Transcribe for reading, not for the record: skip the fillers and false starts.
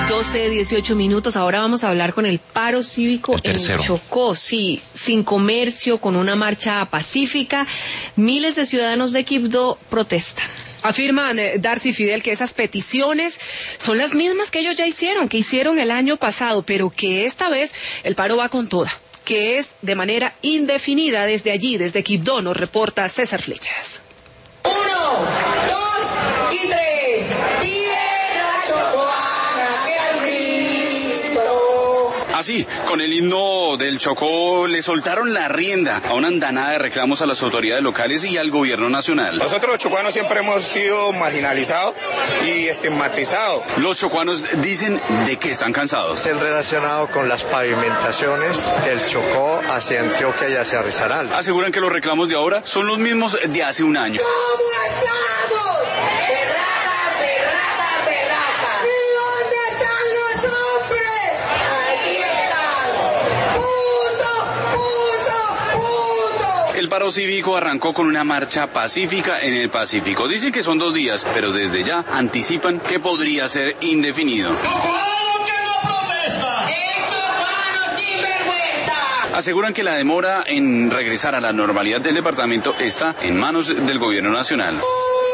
12:18. Ahora vamos a hablar con el paro cívico en Chocó. Sí, sin comercio, con una marcha pacífica. Miles de ciudadanos de Quibdó protestan. Afirman Darcy y Fidel que esas peticiones son las mismas que ellos ya hicieron el año pasado, pero que esta vez el paro va con toda, que es de manera indefinida desde allí, desde Quibdó, nos reporta César Flechas. 1, 2 y 3. Así, con el himno del Chocó, le soltaron la rienda a una andanada de reclamos a las autoridades locales y al gobierno nacional. Nosotros los chocuanos siempre hemos sido marginalizados y estigmatizados. Los chocuanos dicen de que están cansados. Es relacionado con las pavimentaciones del Chocó hacia Antioquia y hacia Risaralda. Aseguran que los reclamos de ahora son los mismos de hace un año. ¿Cómo estamos? El paro cívico arrancó con una marcha pacífica en el Pacífico. Dicen que son 2 días, pero desde ya anticipan que podría ser indefinido. Aseguran que la demora en regresar a la normalidad del departamento está en manos del gobierno nacional.